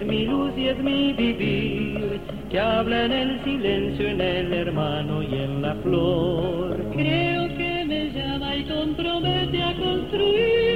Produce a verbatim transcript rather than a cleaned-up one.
es mi luz y es mi vivir, que habla en el silencio, en el hermano y en la flor. Creo que me llama y compromete a construir